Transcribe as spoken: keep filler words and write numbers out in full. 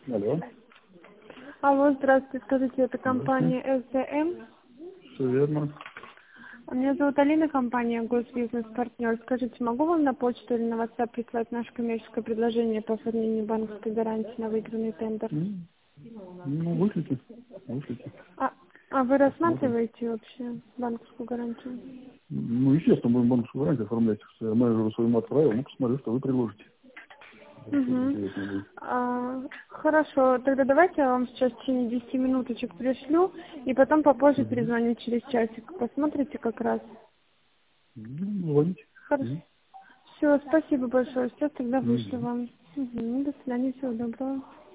Алло. Алло, здравствуйте. Скажите, это Здравствуйте. компания эс дэ эм? Все верно. Меня зовут Алина, компания Госбизнес Партнер. Скажите, могу вам на почту или на WhatsApp прислать наше коммерческое предложение по оформлению банковской гарантии на выигранный тендер? Ну, ну, вышлите. Вышлите. А, а вы Посмотрим. рассматриваете вообще банковскую гарантию? Ну, естественно, будем банковскую гарантию оформлять. Я менеджеру своему отправил, ну, посмотрю, что вы предложите. Что Угу. интересно будет. А, хорошо, тогда давайте я вам сейчас в течение десяти минуточек пришлю, и потом попозже Угу. перезвоню через часик. Посмотрите как раз. Ну, звоните. Хорошо. Угу. Все, спасибо большое. Сейчас тогда вышлю Угу. вам. Угу. До свидания, всего доброго.